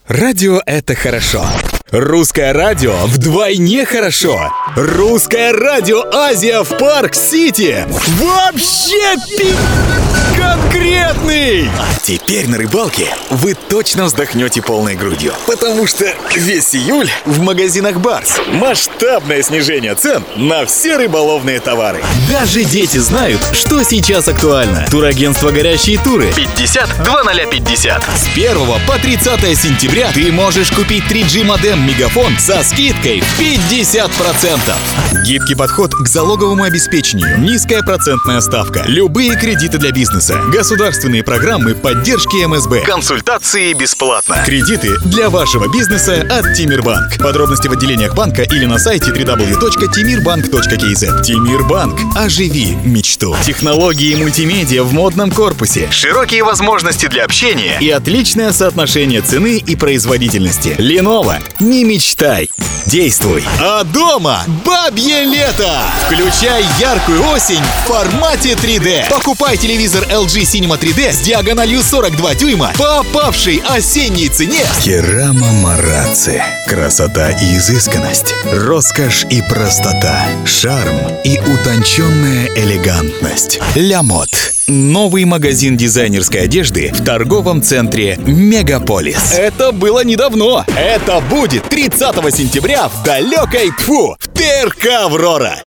Радио — это хорошо. Русское радио вдвойне хорошо. Русское радио Азия в Парк-Сити. Вообще конкретный! А теперь на рыбалке вы точно вздохнете полной грудью. Потому что весь июль в магазинах Барс масштабное снижение цен на все рыболовные товары. Даже дети знают, что сейчас актуально. Турагентство «Горящие туры» 50-2050. С 1 по 30 сентября ты можешь купить 3G модем Мегафон со скидкой в 50%. Гибкий подход к залоговому обеспечению, низкая процентная ставка, любые кредиты для бизнеса, государственные программы поддержки МСБ, консультации бесплатно, кредиты для вашего бизнеса от Тимирбанк. Подробности в отделениях банка или на сайте www.timirbank.kz. Тимирбанк. Оживи мечту. Технологии и мультимедиа в модном корпусе, широкие возможности для общения и отличное соотношение цены и производительности. Lenovo. Не мечтай, действуй. А дома бабье лето! Включай яркую осень в формате 3D. Покупай телевизор LG Cinema 3D с диагональю 42 дюйма по опавшей осенней цене. Керама Марацци. Красота и изысканность, роскошь и простота, шарм и утонченная элегантность. Ля Мод. Новый магазин дизайнерской одежды в торговом центре Мегаполис. Это было недавно. Это будет 30 сентября в далекой в ТРК «Аврора».